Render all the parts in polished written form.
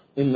إن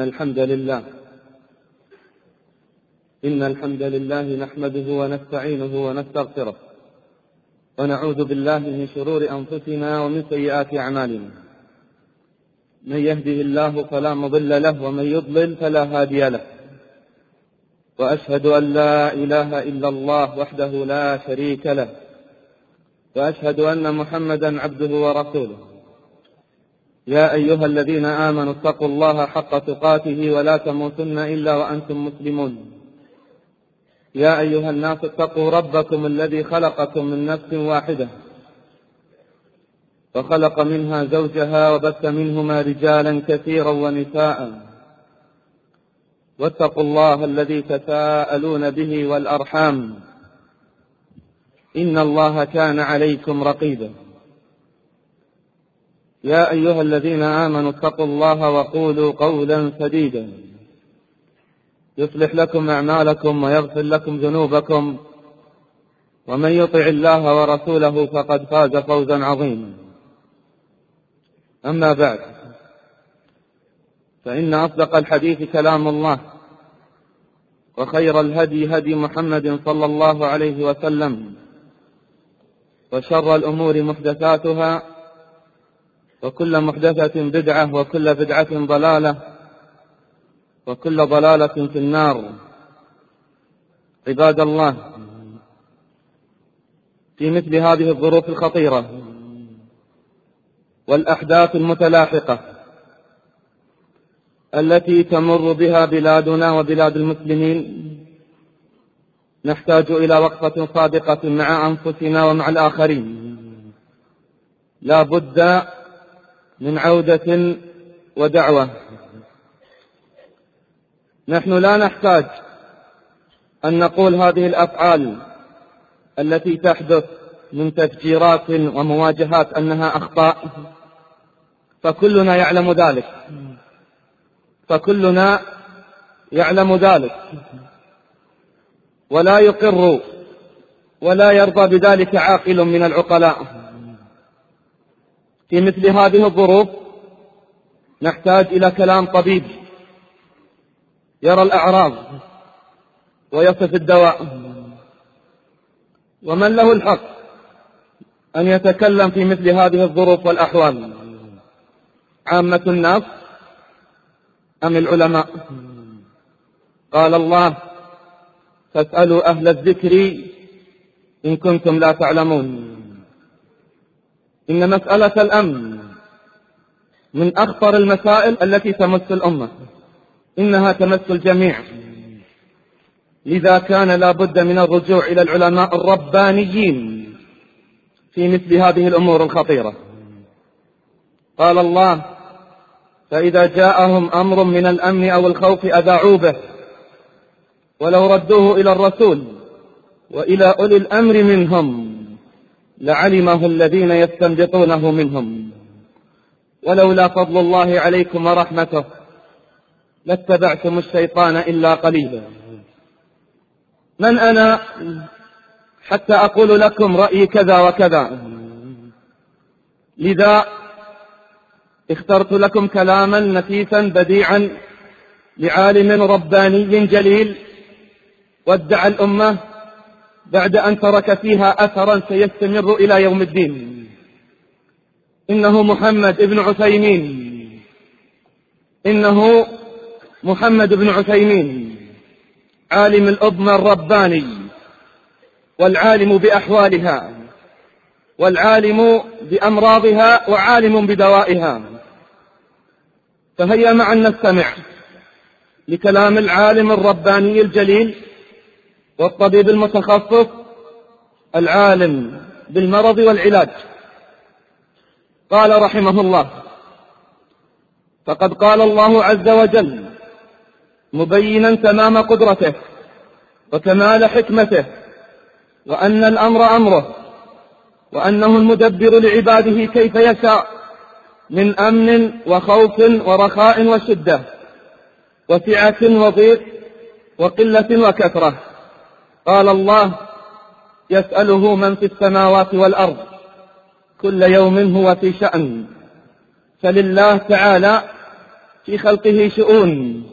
الحمد لله نحمده ونستعينه ونستغفره ونعوذ بالله من شرور أنفسنا ومن سيئات أعمالنا. من يهده الله فلا مضل له ومن يضلل فلا هادي له، وأشهد أن لا إله إلا الله وحده لا شريك له، وأشهد أن محمدا عبده ورسوله. يا أيها الذين آمنوا اتقوا الله حق تقاته ولا تموتن إلا وأنتم مسلمون. يا أيها الناس اتقوا ربكم الذي خلقكم من نفس واحدة وخلق منها زوجها وبث منهما رجالا كثيرا ونساء، واتقوا الله الذي تساءلون به والأرحام إن الله كان عليكم رقيبا. يا أيها الذين آمنوا اتقوا الله وقولوا قولا سديدا يصلح لكم أعمالكم ويغفر لكم ذنوبكم، ومن يطع الله ورسوله فقد فاز فوزا عظيما. أما بعد، فإن أصدق الحديث كلام الله، وخير الهدي هدي محمد صلى الله عليه وسلم، وشر الأمور محدثاتها، وكل محدثة بدعة، وكل بدعة ضلالة، وكل ضلالة في النار. عباد الله، في مثل هذه الظروف الخطيرة والأحداث المتلاحقة التي تمر بها بلادنا وبلاد المسلمين، نحتاج إلى وقفة صادقة مع أنفسنا ومع الآخرين. لا بد من عودة ودعوة. نحن لا نحتاج أن نقول هذه الأفعال التي تحدث من تفجيرات ومواجهات أنها أخطاء، فكلنا يعلم ذلك، ولا يقر ولا يرضى بذلك عاقل من العقلاء. في مثل هذه الظروف نحتاج إلى كلام طبيب يرى الأعراض ويصف الدواء. ومن له الحق أن يتكلم في مثل هذه الظروف والأحوال؟ عامة الناس أم العلماء؟ قال الله: فاسألوا أهل الذكر إن كنتم لا تعلمون. إن مسألة الأمن من أخطر المسائل التي تمس الأمة، إنها تمس الجميع. لذا كان لا بد من الرجوع إلى العلماء الربانيين في مثل هذه الأمور الخطيرة. قال الله: فإذا جاءهم أمر من الأمن أو الخوف أذاعوا به ولو ردوه إلى الرسول وإلى أولي الأمر منهم لعلمه الذين يستنبطونه منهم ولولا فضل الله عليكم ورحمته لاتبعتم الشيطان إلا قليلا. من أنا حتى أقول لكم رأيي كذا وكذا؟ لذا اخترت لكم كلاما نفيسا بديعا لعالم رباني جليل ودع الأمة بعد أن ترك فيها أثرا سيستمر إلى يوم الدين. إنه محمد بن عثيمين، عالم الأمة الرباني، والعالم بأحوالها، والعالم بأمراضها، وعالم بدوائها. فهيا معا نستمع لكلام العالم الرباني الجليل والطبيب المتخصص العالم بالمرض والعلاج. قال رحمه الله: فقد قال الله عز وجل مبينا تمام قدرته وكمال حكمته، وأن الأمر أمره، وأنه المدبر لعباده كيف يشاء من أمن وخوف ورخاء وشدة وسعة وضيق وقلة وكثرة. قال الله: يسأله من في السماوات والأرض كل يوم هو في شأن. فلله تعالى في خلقه شؤون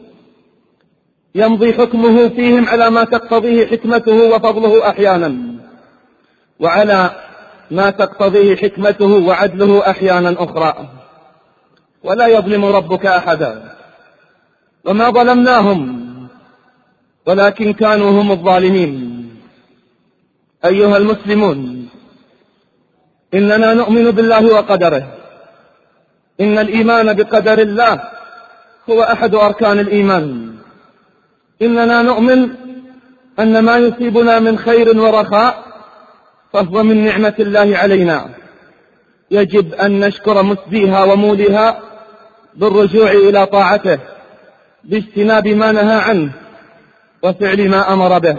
يمضي حكمه فيهم على ما تقتضيه حكمته وفضله أحيانا، وعلى ما تقتضيه حكمته وعدله أحيانا أخرى، ولا يظلم ربك أحدا. وما ظلمناهم ولكن كانوا هم الظالمين. أيها المسلمون، إننا نؤمن بالله وقدره. إن الإيمان بقدر الله هو أحد أركان الإيمان. إننا نؤمن أن ما يصيبنا من خير ورخاء فهو من نعمة الله علينا، يجب أن نشكر مسديها وموليها بالرجوع إلى طاعته، باجتناب ما نهى عنه وفعل ما أمر به.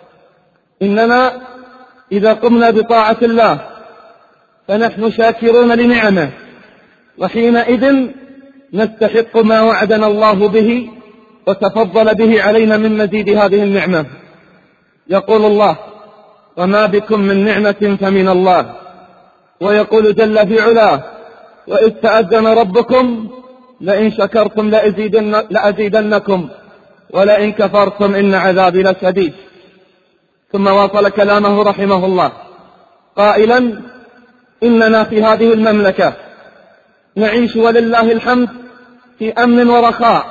إننا إذا قمنا بطاعة الله فنحن شاكرون لنعمه، وحينئذ نستحق ما وعدنا الله به وتفضل به علينا من مزيد هذه النعمة. يقول الله: وما بكم من نعمة فمن الله. ويقول جل في علاه: وإذ تأذن ربكم لئن شكرتم لأزيدنكم ولئن كفرتم إن عذابي لشديد. ثم واصل كلامه رحمه الله قائلا: إننا في هذه المملكة نعيش ولله الحمد في أمن ورخاء،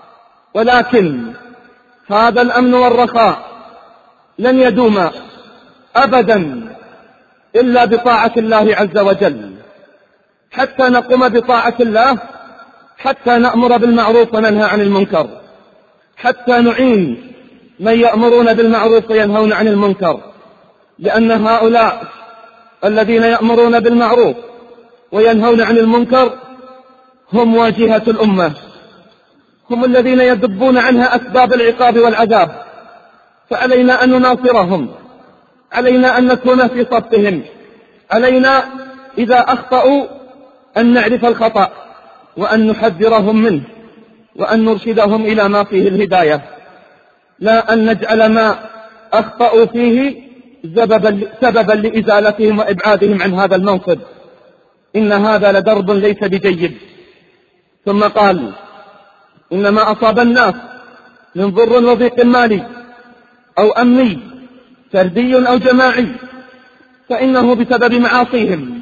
ولكن هذا الأمن والرخاء لن يدوم أبدا إلا بطاعة الله عز وجل، حتى نقوم بطاعة الله، حتى نأمر بالمعروف وننهى عن المنكر، حتى نعين من يأمرون بالمعروف وينهون عن المنكر، لأن هؤلاء الذين يأمرون بالمعروف وينهون عن المنكر هم واجهة الأمة، هم الذين يدبون عنها أسباب العقاب والعذاب. فعلينا أن نناصرهم، علينا أن نكون في صفهم، علينا إذا أخطأوا أن نعرف الخطأ وأن نحذرهم منه وأن نرشدهم إلى ما فيه الهداية، لا أن نجعل ما أخطأوا فيه سببا لإزالتهم وإبعادهم عن هذا المنصب. إن هذا لدرب ليس بجيد. ثم قال: إنما أصاب الناس من ضر وضيق مالي أو أمني فردي أو جماعي فإنه بسبب معاصيهم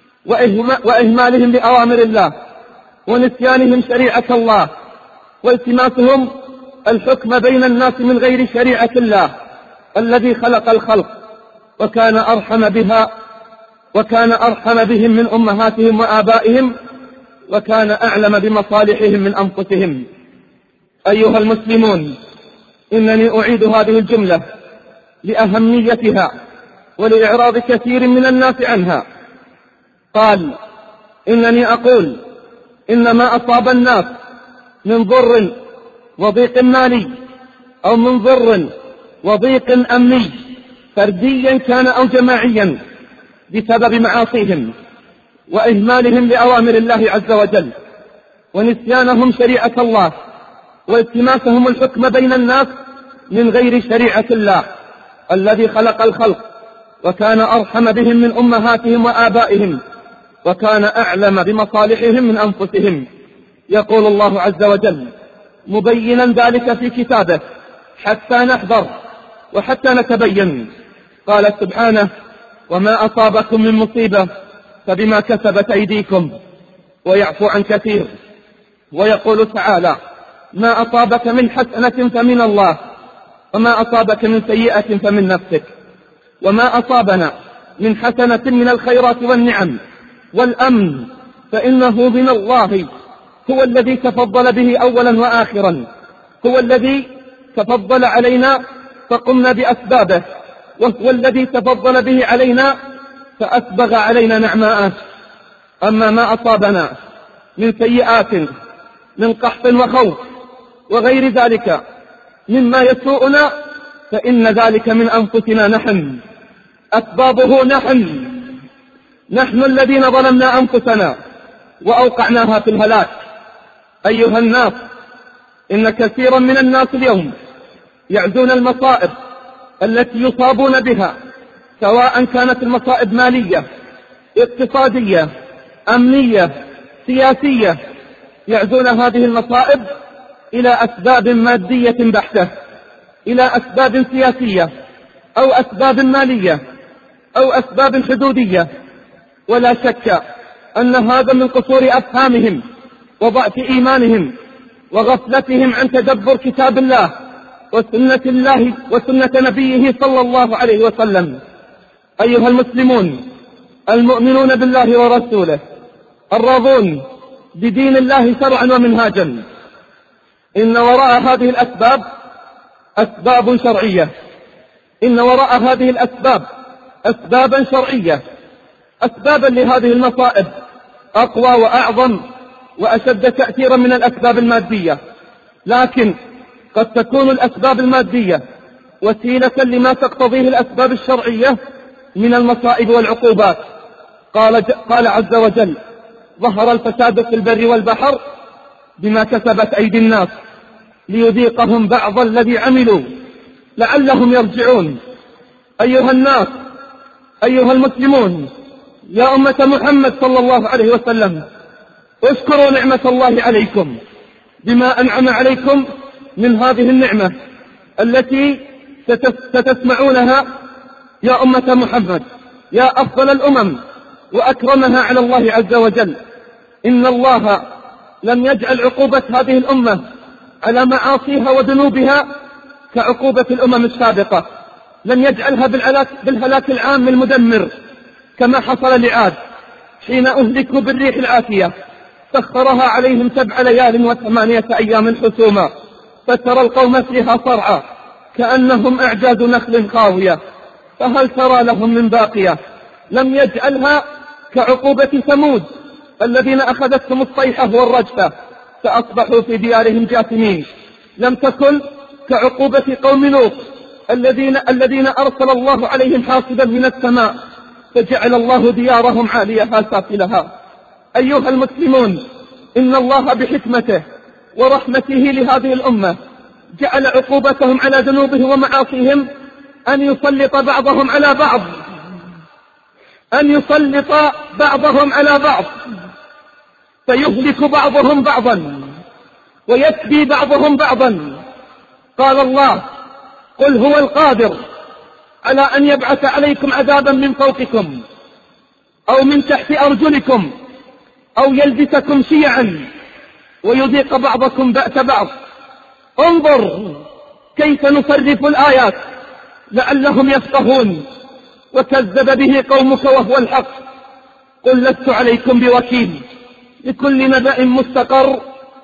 وإهمالهم لأوامر الله ونسيانهم شريعة الله والتماسهم الحكم بين الناس من غير شريعة الله الذي خلق الخلق وكان أرحم بهم من أمهاتهم وآبائهم، وكان أعلم بمصالحهم من أنفسهم. أيها المسلمون، إنني أعيد هذه الجملة لأهميتها ولإعراض كثير من الناس عنها. قال: إنني أقول إن ما أصاب الناس من ضر وضيق مالي أو من ضر وضيق أمني فرديا كان أو جماعيا بسبب معاصيهم وإهمالهم لأوامر الله عز وجل ونسيانهم شريعة الله والتماسهم الحكم بين الناس من غير شريعة الله الذي خلق الخلق وكان أرحم بهم من أمهاتهم وآبائهم وكان أعلم بمصالحهم من أنفسهم. يقول الله عز وجل مبينا ذلك في كتابه حتى نحذر وحتى نتبين. قال سبحانه: وما أصابكم من مصيبة فبما كسبت أيديكم ويعفو عن كثير. ويقول تعالى: ما أصابك من حسنة فمن الله وما أصابك من سيئة فمن نفسك. وما أصابنا من حسنة من الخيرات والنعم والأمن فإنه من الله، هو الذي تفضل به أولا وآخرا، هو الذي تفضل علينا فقمنا بأسبابه، وهو الذي تفضل به علينا فأسبغ علينا نعماءه. أما ما أصابنا من سيئات من قحط وخوف وغير ذلك مما يسوءنا فإن ذلك من أنفسنا نحن، أسبابه نحن الذين ظلمنا أنفسنا وأوقعناها في الهلاك. أيها الناس، إن كثيرا من الناس اليوم يعزون المصائب التي يصابون بها، سواء كانت المصائب مالية، اقتصادية، أمنية، سياسية، يعزون هذه المصائب إلى أسباب مادية بحتة، إلى أسباب سياسية أو أسباب مالية أو أسباب حدودية، ولا شك أن هذا من قصور أفهامهم وضعف إيمانهم وغفلتهم عن تدبر كتاب الله وسنة نبيه صلى الله عليه وسلم. أيها المسلمون المؤمنون بالله ورسوله الراضون بدين الله شرعا ومنهاجا، إن وراء هذه الأسباب أسباب شرعية، إن وراء هذه الأسباب أسبابا شرعية، أسبابا لهذه المصائب أقوى وأعظم وأشد تأثيرا من الأسباب المادية، لكن قد تكون الأسباب المادية وسيلة لما تقتضيه الأسباب الشرعية من المصائب والعقوبات. قال عز وجل: ظهر الفساد في البر والبحر بما كسبت أيدي الناس ليذيقهم بعض الذي عملوا لعلهم يرجعون. أيها الناس، أيها المسلمون، يا أمة محمد صلى الله عليه وسلم، اشكروا نعمة الله عليكم بما أنعم عليكم من هذه النعمة التي ستسمعونها يا أمة محمد، يا أفضل الأمم وأكرمها على الله عز وجل. إن الله لم يجعل عقوبة هذه الأمة على معاصيها وذنوبها كعقوبة الأمم السابقة، لم يجعلها بالهلاك العام المدمر كما حصل لعاد حين أهلكوا بالريح العاتية، سخرها عليهم 7 ليال و8 أيام حسوما، فترى القوم فيها صرعى كأنهم أعجاز نخل خاوية، فهل ترى لهم من باقية. لم يجعلها كعقوبة ثمود الذين أخذتهم الصيحة والرجفة فأصبحوا في ديارهم جاثمين. لم تكن كعقوبة قوم لوط الذين أرسل الله عليهم حاصبا من السماء فجعل الله ديارهم عاليها سافلها. أيها المسلمون، إن الله بحكمته ورحمته لهذه الأمة جعل عقوبتهم على ذنوبهم ومعاصيهم أن يسلط بعضهم على بعض، أن يسلط بعضهم على بعض فيهلك بعضهم بعضا ويكفي بعضهم بعضا. قال الله: قل هو القادر على أن يبعث عليكم عذابا من فوقكم أو من تحت أرجلكم أو يلبسكم شيعا ويذيق بعضكم بأس بعض. انظر كيف نصرف الآيات لعلهم يفقهون. وكذب به قومك وهو الحق. قل لست عليكم بوكيل، لكل نبأ مستقر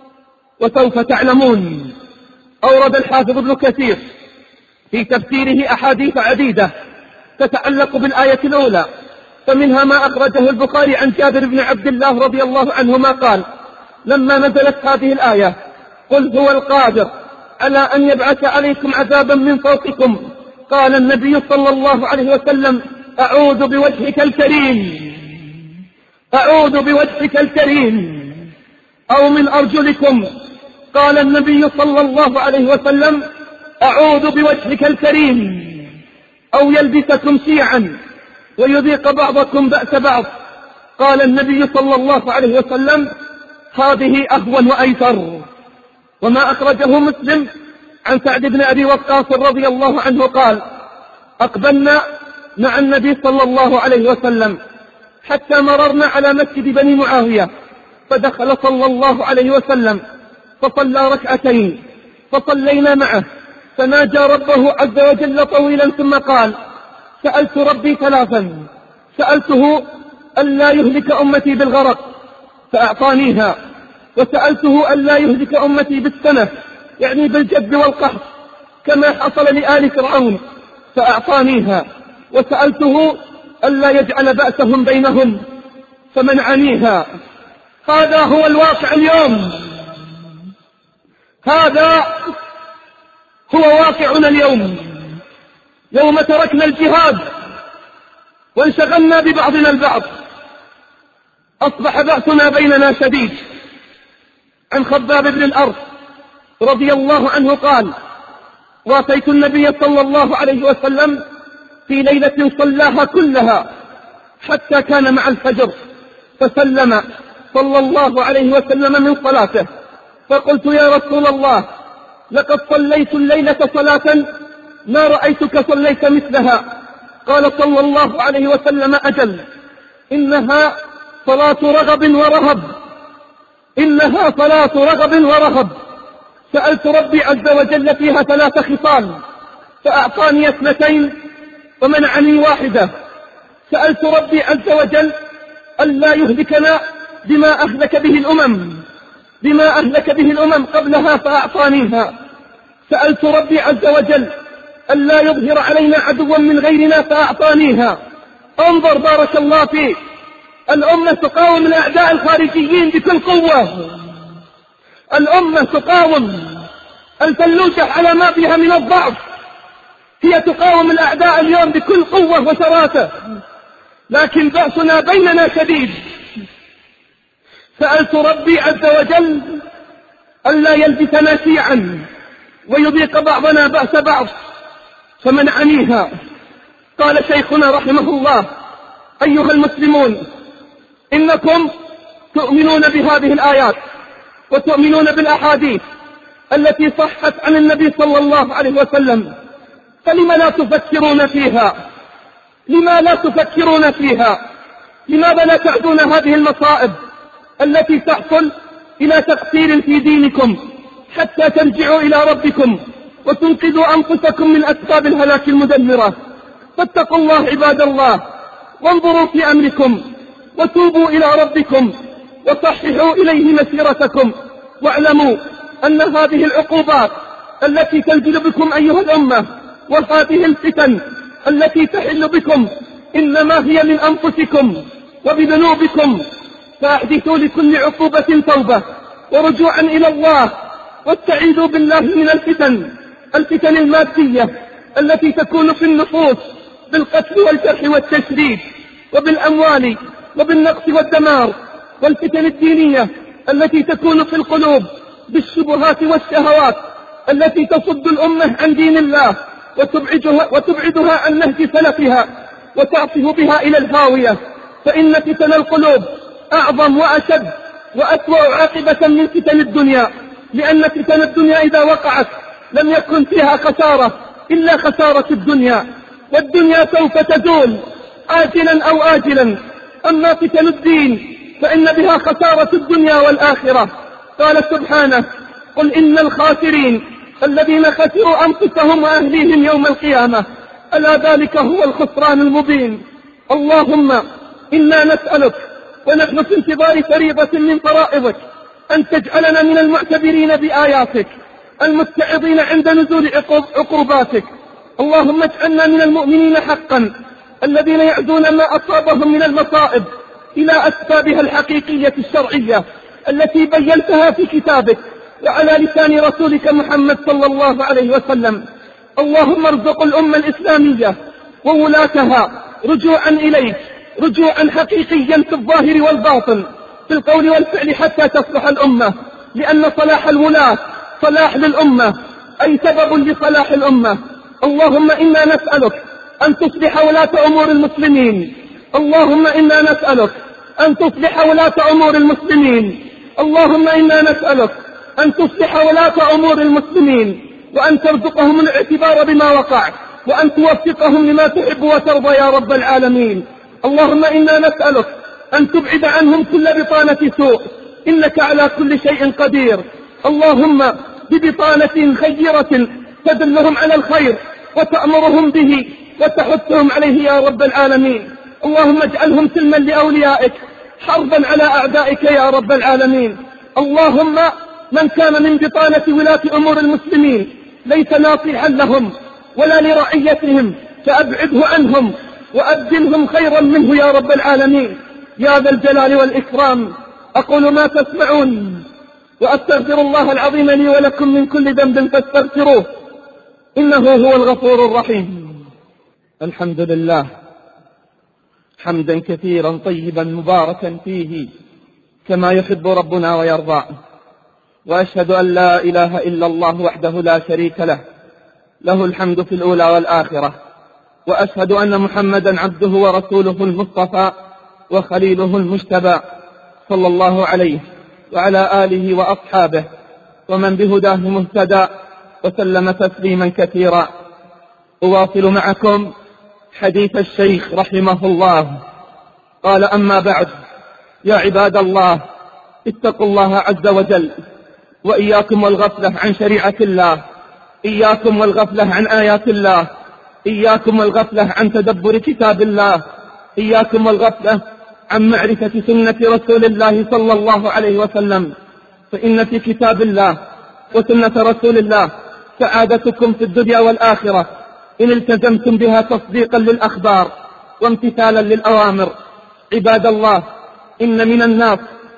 وسوف تعلمون. أورد الحافظ ابن كثير في تفسيره أحاديث عديدة تتعلق بالآية الأولى، فمنها ما أخرجه البخاري عن جابر بن عبد الله رضي الله عنهما قال: لما نزلت هذه الآية: قل هو القادر على أن يبعث عليكم عذابا من فوقكم، قال النبي صلى الله عليه وسلم: أعوذ بوجهك الكريم، أعوذ بوجهك الكريم. أو من أرجلكم، قال النبي صلى الله عليه وسلم: أعوذ بوجهك الكريم. أو يلبسكم شيعا ويذيق بعضكم بأس بعض، قال النبي صلى الله عليه وسلم: هذه أهون وأيسر. وما أخرجه مسلم عن سعد بن أبي وقاص رضي الله عنه قال: أقبلنا مع النبي صلى الله عليه وسلم حتى مررنا على مسجد بني معاوية، فدخل صلى الله عليه وسلم فصلى ركعتين فصلينا معه، فناجى ربه عز وجل طويلا ثم قال: سألت ربي ثلاثا، سألته ألا يهلك أمتي بالغرق فأعطانيها، وسألته ألا يهلك أمتي بالسنة يعني بالجد والقحط كما حصل لآل فرعون فأعطانيها، وسألته ألا يجعل بأسهم بينهم فمنعنيها. هذا هو الواقع اليوم، هذا هو واقعنا اليوم. يوم تركنا الجهاد وانشغلنا ببعضنا البعض أصبح بأسنا بيننا شديد. عن خباب بن الأرض رضي الله عنه قال: واتيت النبي صلى الله عليه وسلم في ليلة صلاها كلها حتى كان مع الفجر، فسلم صلى الله عليه وسلم من صلاته، فقلت: يا رسول الله، لقد صليت الليلة صلاة ما رأيتك صليت مثلها. قال صلى الله عليه وسلم: أجل، إنها صلاة رغب ورهب، إنها صلاة رغب ورهب. سألت ربي عز وجل فيها 3 خصال فأعطاني 2 ومنعني 1. سألت ربي عز وجل ألا يهلكنا بما أهلك به الأمم قبلها فأعطانيها. سألت ربي عز وجل ألا يظهر علينا عدوا من غيرنا فأعطانيها. انظر بارك الله فيك، الأمة تقاوم الأعداء الخارجيين بكل قوة، الأمة تقاوم الفلوجة على ما فيها من الضعف، هي تقاوم الأعداء اليوم بكل قوة وشراسة، لكن بأسنا بيننا شديد. سألت ربي عز وجل ألا يلبسنا شيعا ويذيق بعضنا بأس بعض فمنعنيها. قال شيخنا رحمه الله: أيها المسلمون، إنكم تؤمنون بهذه الآيات وتؤمنون بالأحاديث التي صحت عن النبي صلى الله عليه وسلم، فلم لا تفكرون فيها؟ لما لا تفكرون فيها؟ لماذا لا تعدون هذه المصائب التي تحصل إلى تقصير في دينكم حتى ترجعوا إلى ربكم وتنقذوا أنفسكم من أسباب الهلاك المدمرة؟ فاتقوا الله عباد الله، وانظروا في أمركم، وتوبوا إلى ربكم، وصححوا إليه مسيرتكم، واعلموا أن هذه العقوبات التي تنزل بكم أيها الأمة وهذه الفتن التي تحل بكم إنما هي من أنفسكم وبذنوبكم. فأحدثوا لكل عقوبة توبة ورجوعا إلى الله، واستعيذوا بالله من الفتن المادية التي تكون في النفوس بالقتل والجرح والتشريد وبالأموال وبالنقص والدمار، والفتن الدينية التي تكون في القلوب بالشبهات والشهوات التي تصد الأمة عن دين الله وتبعدها عن نهج سلفها وتعصف بها إلى الهاوية. فإن فتن القلوب أعظم وأشد وأسوأ عاقبة من فتن الدنيا، لأن فتن الدنيا إذا وقعت لم يكن فيها خسارة إلا خسارة الدنيا، والدنيا سوف تزول آجلا أو آجلا. أما فتن الدين فإن بها خسارة الدنيا والآخرة. قال سبحانه: قل إن الخاسرين الذين خسروا أنفسهم وأهليهم يوم القيامة، ألا ذلك هو الخسران المبين. اللهم إنا نسألك ونحن في انتظار فريضة من فرائضك أن تجعلنا من المعتبرين بآياتك المتعظين عند نزول عقوباتك. اللهم اجعلنا من المؤمنين حقا الذين يعدون ما أصابهم من المصائب إلى أسبابها الحقيقية الشرعية التي بينتها في كتابك وعلى لسان رسولك محمد صلى الله عليه وسلم. اللهم ارزق الأمة الإسلامية وولاتها رجوعا إليك، رجوعا حقيقيا في الظاهر والباطن، في القول والفعل، حتى تصلح الأمة، لأن صلاح الولاة صلاح للأمة، أي سبب لصلاح الأمة. اللهم إنا نسألك أن تصلح ولاة أمور المسلمين، اللهم إنا نسألك أن تصلح ولاة أمور المسلمين، اللهم إنا نسألك أن تصلح ولاة أمور المسلمين، وأن ترزقهم الاعتبار بما وقع، وأن توفقهم لما تحب وترضى يا رب العالمين. اللهم إنا نسألك أن تبعد عنهم كل بطانة سوء، إنك على كل شيء قدير. اللهم ببطانة خيرة تدلهم على الخير وتأمرهم به وتحثهم عليه يا رب العالمين. اللهم اجعلهم سلما لأوليائك، حربا على أعدائك يا رب العالمين. اللهم من كان من بطانة ولاة أمور المسلمين ليس ناصحا لهم ولا لرعيتهم فأبعده عنهم وأبدلهم خيرا منه يا رب العالمين يا ذا الجلال والإكرام. أقول ما تسمعون وأستغفر الله العظيم لي ولكم من كل ذنب فاستغفروه إنه هو الغفور الرحيم. الحمد لله حمدا كثيرا طيبا مباركا فيه كما يحب ربنا ويرضى، وأشهد أن لا إله إلا الله وحده لا شريك له، له الحمد في الأولى والآخرة، وأشهد أن محمدا عبده ورسوله المصطفى وخليله المجتبى، صلى الله عليه وعلى آله وأصحابه ومن بهداه مهتدى وسلم تسليما كثيرا. أواصل معكم حديث الشيخ رحمه الله. قال: أما بعد، يا عباد الله، اتقوا الله عز وجل، وإياكم والغفلة عن شريعة الله، إياكم والغفلة عن آيات الله، إياكم والغفلة عن تدبر كتاب الله، إياكم والغفلة عن معرفة سنة رسول الله صلى الله عليه وسلم، فإن في كتاب الله وسنة رسول الله سعادتكم في الدنيا والآخرة إن التزمتم بها تصديقا للأخبار وامتثالا للأوامر. عباد الله، إن من الناس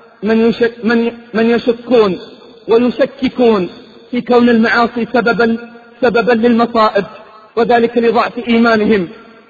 من يشكون ويشككون في كون المعاصي سببا للمصائب، وذلك لضعف إيمانهم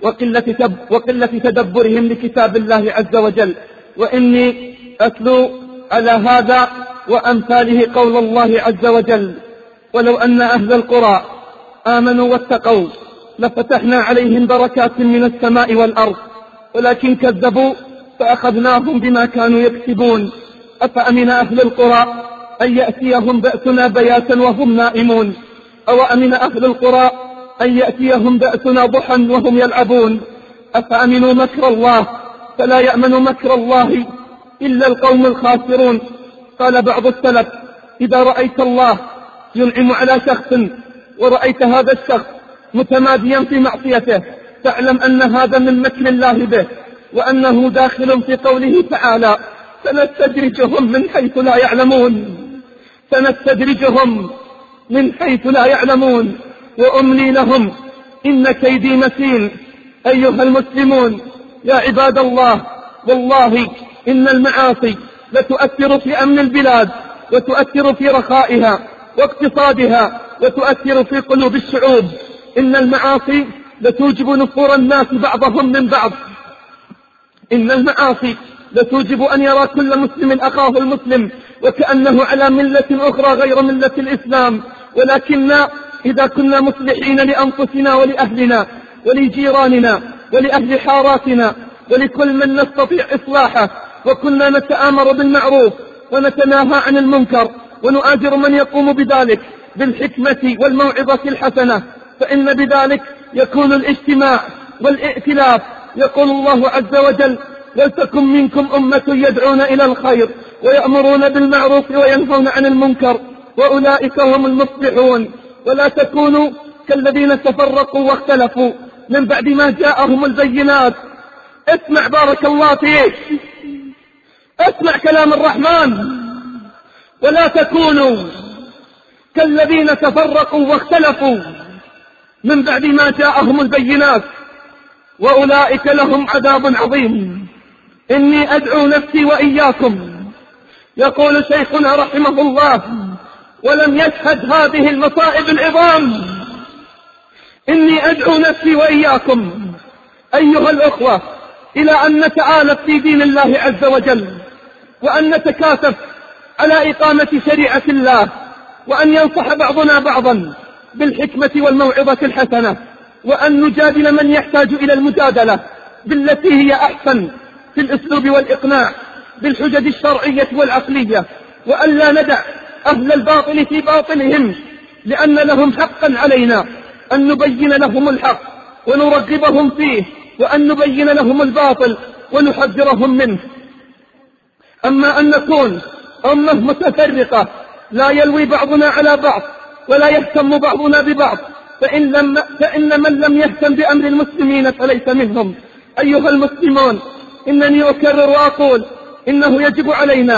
وقلة تدبرهم لكتاب الله عز وجل. وإني أتلو على هذا وأمثاله قول الله عز وجل: ولو أن أهل القرى آمنوا واتقوا لفتحنا عليهم بركات من السماء والأرض ولكن كذبوا فأخذناهم بما كانوا يكسبون. أفأمن أهل القرى أن يأتيهم بأسنا بياتا وهم نائمون، أو أمن أهل القرى أن يأتيهم بأسنا ضحى وهم يلعبون. أفأمنوا مكر الله فلا يأمن مكر الله إلا القوم الخاسرون. قال بعض السلف: إذا رأيت الله ينعم على شخص ورأيت هذا الشخص متماديا في معصيته فاعلم أن هذا من مكر الله به، وأنه داخل في قوله تعالى: سنستدرجهم من حيث لا يعلمون، سنستدرجهم من حيث لا يعلمون وأملي لهم إن كيدي متين. أيها المسلمون، يا عباد الله، والله إن المعاصي لتؤثر في أمن البلاد، وتؤثر في رخائها واقتصادها، وتؤثر في قلوب الشعوب. إن المعاصي لتوجب نفور الناس بعضهم من بعض، إن المعاصي لتوجب أن يرى كل مسلم أخاه المسلم وكأنه على ملة أخرى غير ملة الإسلام. ولكن إذا كنا مصلحين لأنفسنا ولأهلنا ولجيراننا ولأهل حاراتنا ولكل من نستطيع إصلاحه، وكنا نتآمر بالمعروف ونتناهى عن المنكر ونؤاجر من يقوم بذلك بالحكمة والموعظة الحسنة، فإن بذلك يكون الاجتماع والائتلاف. يقول الله عز وجل: ولتكن منكم أمة يدعون إلى الخير ويأمرون بالمعروف وينهون عن المنكر وأولئك هم المفلحون. ولا تكونوا كالذين تفرقوا واختلفوا من بعد ما جاءهم البينات. اسمع بارك الله فيك، اسمع كلام الرحمن: ولا تكونوا كالذين تفرقوا واختلفوا من بعد ما جاءهم البينات وأولئك لهم عذاب عظيم. إني أدعو نفسي وإياكم، يقول شيخنا رحمه الله، ولم يشهد هذه المصائب العظام، إني أدعو نفسي وإياكم أيها الأخوة إلى أن نتآلف في دين الله عز وجل، وأن نتكاتف على إقامة شريعة الله، وأن ينصح بعضنا بعضا بالحكمة والموعظة الحسنة، وأن نجادل من يحتاج إلى المجادلة بالتي هي أحسن في الأسلوب والإقناع بالحجج الشرعية والعقلية، وأن لا ندع أهل الباطل في باطلهم، لأن لهم حقا علينا أن نبين لهم الحق ونرغبهم فيه، وأن نبين لهم الباطل ونحذرهم منه. أما أن نكون أمة متفرقة لا يلوي بعضنا على بعض ولا يهتم بعضنا ببعض، فإن من لم يهتم بأمر المسلمين فليس منهم. أيها المسلمون، إنني أكرر وأقول إنه يجب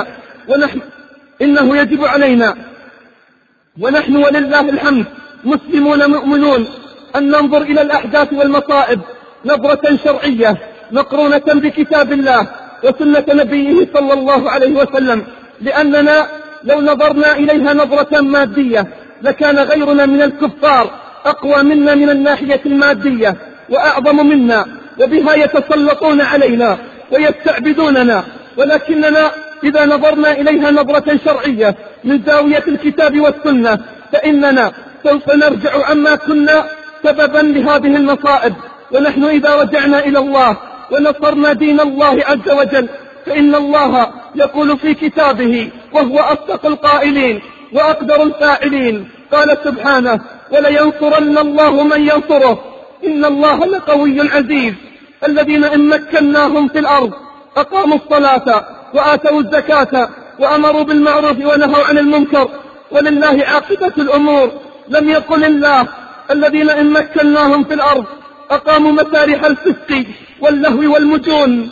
علينا ونحن ولله الحمد مسلمون مؤمنون أن ننظر إلى الأحداث والمصائب نظرة شرعية مقرونة بكتاب الله وسنة نبيه صلى الله عليه وسلم، لأننا لو نظرنا إليها نظرة مادية لكان غيرنا من الكفار أقوى منا من الناحية المادية وأعظم منا، وبها يتسلطون علينا ويستعبدوننا. ولكننا إذا نظرنا إليها نظرة شرعية من زاوية الكتاب والسنة فإننا سوف نرجع عما كنا سببا لهذه المصائب. ونحن إذا رجعنا إلى الله ونصرنا دين الله عز وجل فإن الله يقول في كتابه وهو أصدق القائلين وأقدر الفاعلين، قال سبحانه: ولينصرن الله من ينصره إن الله لقوي عزيز. الذين إن مكناهم في الأرض أقاموا الصلاة وآتوا الزكاة وأمروا بالمعروف ونهوا عن المنكر ولله عاقبة الأمور. لم يقل الله الذين إن مكناهم في الأرض أقاموا مسارح الفسق واللهو والمجون.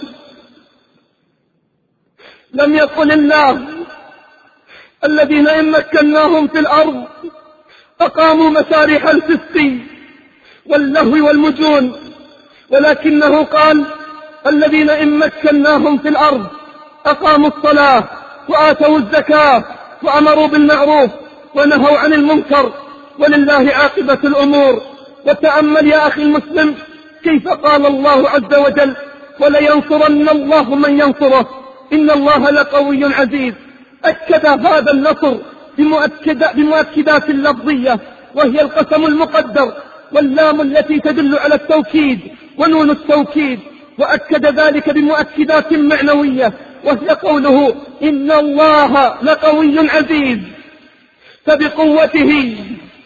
لم يقل الله الذين إن مكناهم في الأرض أقاموا مسارح الفسق واللهو والمجون، ولكنه قال الذين إن مكناهم في الأرض أقاموا الصلاة وآتوا الزكاة وأمروا بالمعروف ونهوا عن المنكر ولله عاقبة الأمور. وتأمل يا أخي المسلم كيف قال الله عز وجل: ولينصرن الله من ينصره إن الله لقوي عزيز. أكد هذا النصر بمؤكدات لفظية، وهي القسم المقدر واللام التي تدل على التوكيد ونون التوكيد، وأكد ذلك بمؤكدات معنوية، وهي قوله: إن الله لقوي عزيز. فبقوته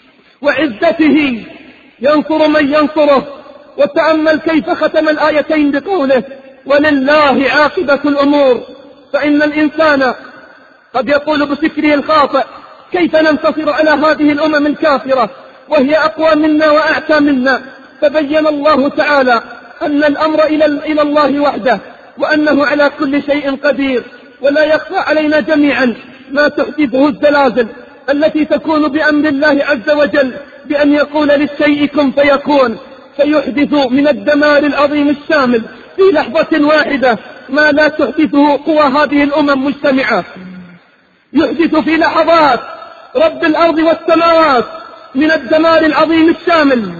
وعزته ينصر من ينصره. وتأمل كيف ختم الآيتين بقوله: ولله عاقبة الأمور. فإن الإنسان قد يقول بفكره الخاطئ: كيف ننتصر على هذه الأمم الكافرة وهي أقوى منا وأعتى منا؟ فبين الله تعالى أن الأمر إلى الله وحده، وأنه على كل شيء قدير. ولا يخفى علينا جميعا ما تحدثه الزلازل التي تكون بأمر الله عز وجل، بأن يقول للشيء كن فيكون، فيحدث من الدمار العظيم الشامل في لحظة واحدة ما لا تحدثه قوى هذه الأمم مجتمعة. يحدث في لحظات رب الأرض والسماوات من الدمار العظيم الشامل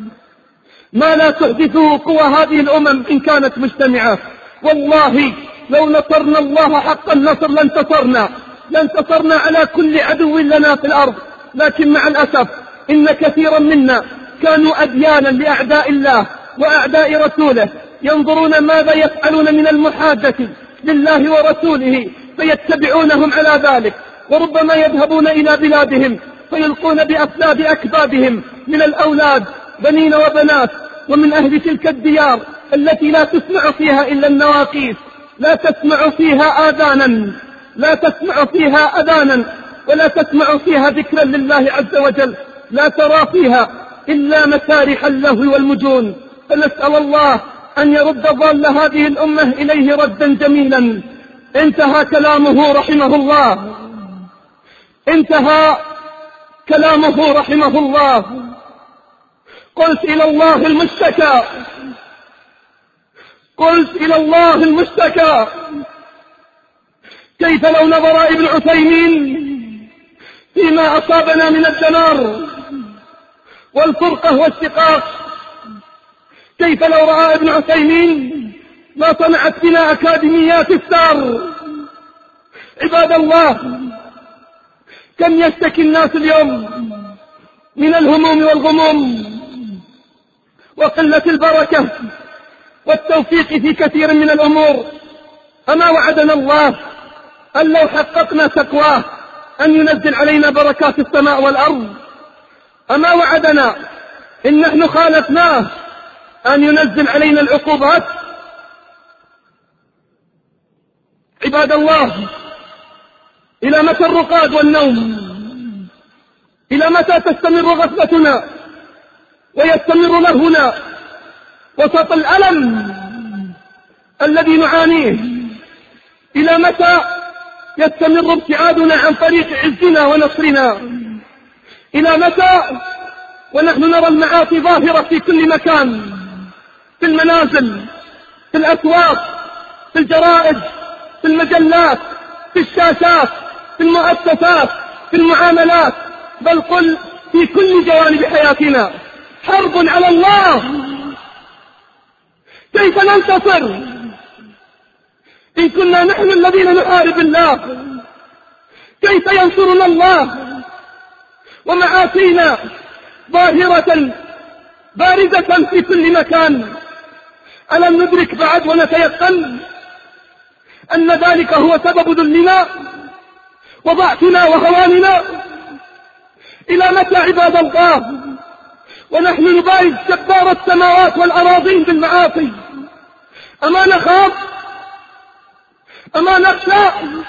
ما لا تحدثه قوى هذه الأمم إن كانت مجتمعة. والله لو نصرنا الله حق النصر لانتصرنا على كل عدو لنا في الأرض. لكن مع الأسف إن كثيرا منا كانوا أديانا لأعداء الله وأعداء رسوله، ينظرون ماذا يفعلون من المحادة لله ورسوله فيتبعونهم على ذلك، وربما يذهبون إلى بلادهم فيلقون بأفلاد أكبادهم من الأولاد بنين وبنات، ومن أهل تلك الديار التي لا تسمع فيها إلا النواقيس، لا تسمع فيها أذانا ولا تسمع فيها ذكرا لله عز وجل، لا ترى فيها إلا مسارح اللهو والمجون. فنسأل الله أن يرد ضال هذه الأمة إليه ردا جميلا. انتهى كلامه رحمه الله. قلت إلى الله المشتكى. كيف لو نظر ابن عثيمين فيما أصابنا من الدمار والفرقة والشقاق؟ كيف لو رأى ابن عثيمين ما صنعت بنا أكاديميات السار؟ عباد الله، كم يشتكي الناس اليوم من الهموم والغموم وقلة البركة والتوفيق في كثير من الأمور. أما وعدنا الله أن لو حققنا تقواه أن ينزل علينا بركات السماء والأرض؟ أما وعدنا إن نحن خالفناه أن ينزل علينا العقوبات؟ عباد الله، إلى متى الرقاد والنوم؟ إلى متى تستمر غفلتنا ويستمر لهنا وسط الألم الذي نعانيه؟ إلى متى يستمر ابتعادنا عن طريق عزنا ونصرنا؟ إلى متى ونحن نرى المعاصي ظاهرة في كل مكان، في المنازل، في الأسواق، في الجرائد، في المجلات، في الشاشات، في المؤسسات، في المعاملات، بل قل في كل جوانب حياتنا؟ حرب على الله. كيف ننتصر إن كنا نحن الذين نحارب الله؟ كيف ينصرنا الله ومعاصينا ظاهرة بارزة في كل مكان؟ ألم ندرك بعد ونتيقن أن ذلك هو سبب ذلنا وضعفنا وهواننا؟ إلى متى عباد الله ونحن نبارز جبار السماوات والأراضين بالمعاصي؟ أما نخاف؟ أما نخشى؟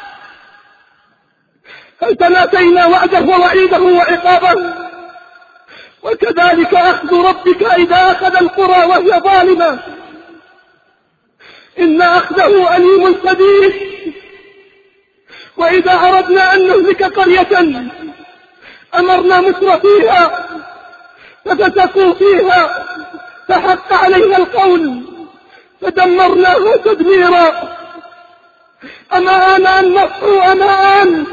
هل تناسينا وعده ووعيده وعقابه؟ وكذلك أخذ ربك إذا أخذ القرى وهي ظالمة إن أخذه أليم شديد. وإذا أردنا أن نهلك قرية أمرنا مترفيها ففسقوا فيها فحق عليها القول فدمرناها تدميرا. أما آن أن نصحو؟ أما آن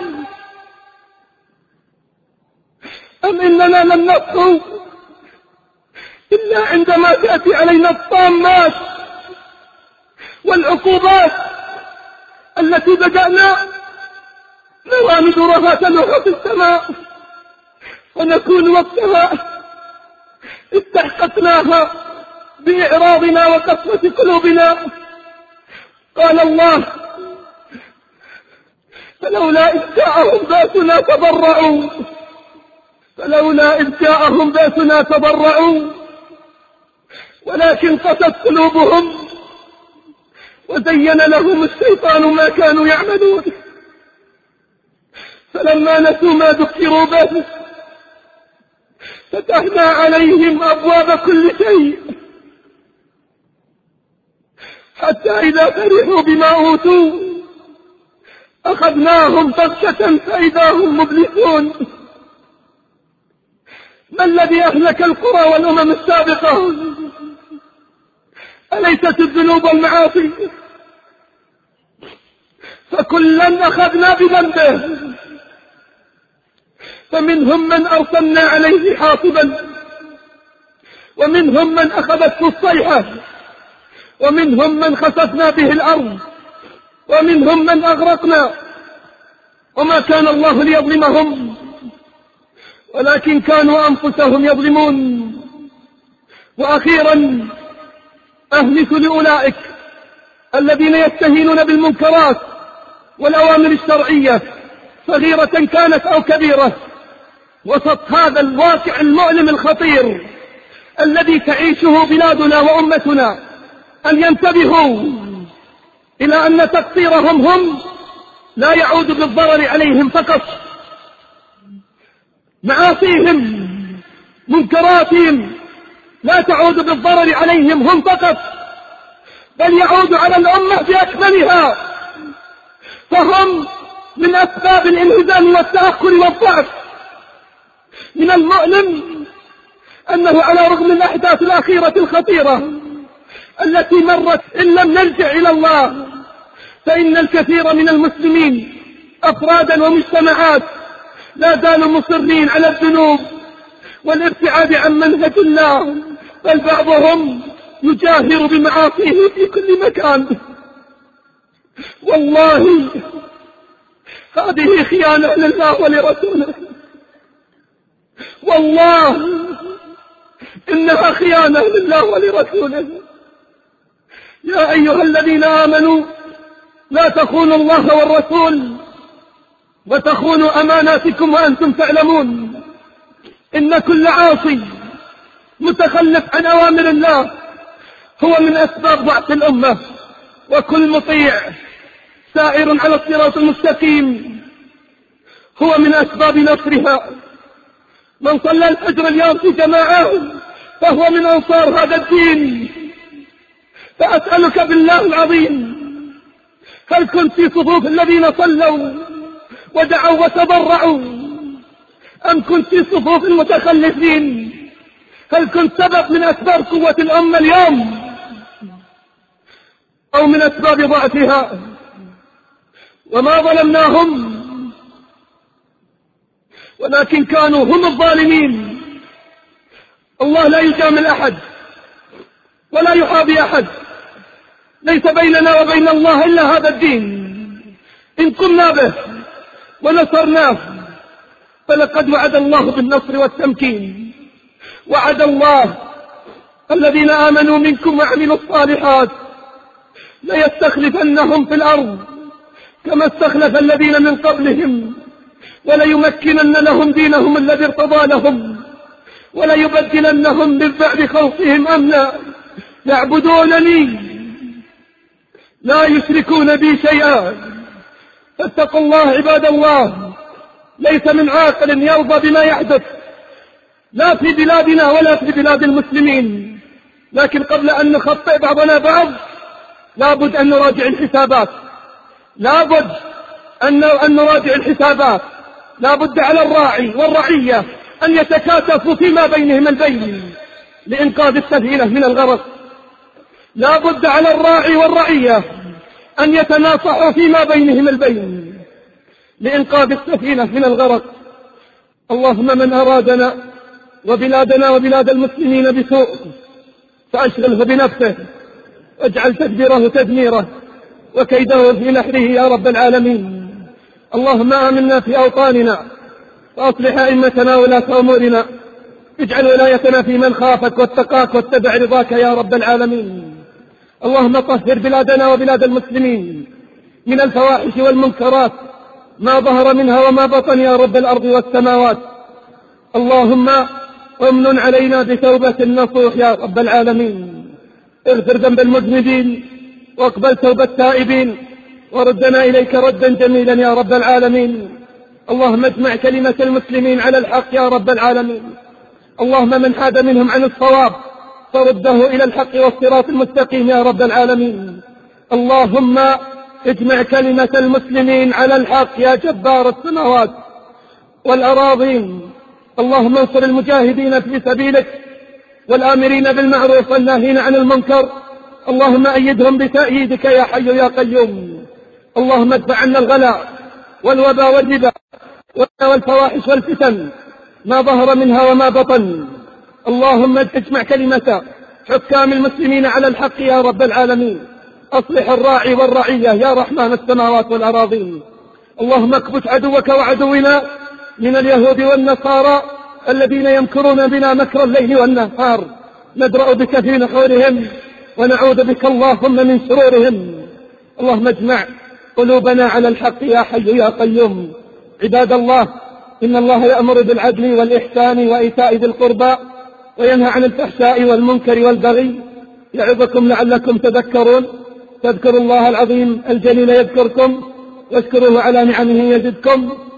أم إننا لم نصحو إلا عندما تأتي علينا الطامات والعقوبات التي بدأنا نرى مدرها تلوح في السماء ونكون وقتها استحققناها بإعراضنا وقسوة قلوبنا. قال الله: فلولا إذ جاءهم بأسنا تضرعوا ولكن قست قلوبهم وزين لهم الشيطان ما كانوا يعملون فلما نسوا ما ذكروا به فتحنا عليهم أبواب كل شيء حتى إذا فرحوا بما أوتوا أخذناهم بغتة فإذا هم مبلسون. ما الذي أهلك القرى والأمم السابقة؟ أليست الذنوب والمعاصي؟ فكلا أخذنا بذنبه فمنهم من أرسلنا عليه حاصبا ومنهم من أخذته الصيحة ومنهم من خسفنا به الأرض ومنهم من أغرقنا وما كان الله ليظلمهم ولكن كانوا أنفسهم يظلمون. وأخيرا أهلك لأولئك الذين يستهينون بالمنكرات والأوامر الشرعية صغيرة كانت أو كبيرة وسط هذا الواقع المؤلم الخطير الذي تعيشه بلادنا وأمتنا أن ينتبهوا إلى أن تقصيرهم هم لا يعود بالضرر عليهم فقط. معاصيهم منكراتهم لا تعود بالضرر عليهم هم فقط بل يعود على الأمة بأكملها. فهم من أسباب الانهزام والتأخر والضعف. من المؤلم أنه على رغم الأحداث الأخيرة الخطيرة التي مرت إن لم نرجع إلى الله فإن الكثير من المسلمين أفرادا ومجتمعات لا زالوا مصرين على الذنوب والابتعاد عن منهج الله، بل بعضهم يجاهر بمعاصيه في كل مكان. والله هذه خيانة لله ولرسوله، والله إنها خيانة لله ولرسوله. يا أيها الذين آمنوا لا تخونوا الله والرسول وتخونوا أماناتكم وأنتم تعلمون. إن كل عاصي متخلف عن أوامر الله هو من أسباب ضعف الأمة، وكل مطيع سائر على الصراط المستقيم هو من أسباب نصرها. من صلى الفجر اليوم في جماعة فهو من أنصار هذا الدين. فأسألك بالله العظيم، هل كنت في صفوف الذين صلوا ودعوا وتضرعوا أم كنت في صفوف المتخلفين؟ هل كنت سبب من أسباب قوة الأمة اليوم أو من أسباب ضعفها؟ وما ظلمناهم ولكن كانوا هم الظالمين. الله لا يجامل أحد ولا يحابي أحد، ليس بيننا وبين الله إلا هذا الدين. إن قمنا به ونصرناه فلقد وعد الله بالنصر والتمكين. وعد الله الذين آمنوا منكم وعملوا الصالحات ليستخلفنهم في الأرض كما استخلف الذين من قبلهم وليمكنن لهم دينهم الذي ارتضى لهم وليبدلنهم من بعد خوفهم أمنا يعبدونني لا يشركون بي شيئا. فاتقوا الله عباد الله. ليس من عاقل يرضى بما يحدث لا في بلادنا ولا في بلاد المسلمين، لكن قبل أن نخطئ بعضنا بعض لابد أن نراجع الحسابات، لابد أن نراجع الحسابات. لابد على الراعي والرعية أن يتكاتفوا فيما بينهم البين لإنقاذ السفينة من الغرق. لابد على الراعي والرعية أن يتناصحوا فيما بينهم البين لإنقاذ السفينة من الغرق. اللهم من أرادنا وبلادنا وبلاد المسلمين بسوء فأشغله بنفسه واجعل تدبيره تدميره وكيده في نحره يا رب العالمين. اللهم آمنا في أوطاننا وأصلح أئمتنا ولاة أمورنا، اجعل ولايتنا في من خافك واتقاك واتبع رضاك يا رب العالمين. اللهم طهر بلادنا وبلاد المسلمين من الفواحش والمنكرات ما ظهر منها وما بطن يا رب الأرض والسماوات. اللهم امن علينا بتوبة نصوح يا رب العالمين. اغفر ذنب المذنبين واقبل توبة التائبين وردنا إليك ردا جميلا يا رب العالمين. اللهم اجمع كلمة المسلمين على الحق يا رب العالمين. اللهم من حاد منهم عن الصواب فرده إلى الحق والصراط المستقيم يا رب العالمين. اللهم اجمع كلمة المسلمين على الحق يا جبار السماوات والأراضين. اللهم انصر المجاهدين في سبيلك والآمرين بالمعروف والناهين عن المنكر. اللهم أيدهم بتأييدك يا حي يا قيوم. اللهم ادفع عنا الغلاء والوباء والربا والفواحش والفتن ما ظهر منها وما بطن. اللهم اجمع كلمة حكام المسلمين على الحق يا رب العالمين. أصلح الراعي والرعية يا رحمن السماوات والأراضين. اللهم اكبت عدوك وعدونا من اليهود والنصارى الذين يمكرون بنا مكر الليل والنهار. ندرأ بك في نحورهم ونعوذ بك اللهم من شرورهم. اللهم اجمع قلوبنا على الحق يا حي يا قيوم. عباد الله، إن الله يأمر بالعدل والإحسان وإيتاء ذي القربى وينهى عن الفحشاء والمنكر والبغي يعظكم لعلكم تذكرون. فاذكروا الله العظيم الجليل يذكركم واشكروه على نعمه يزدكم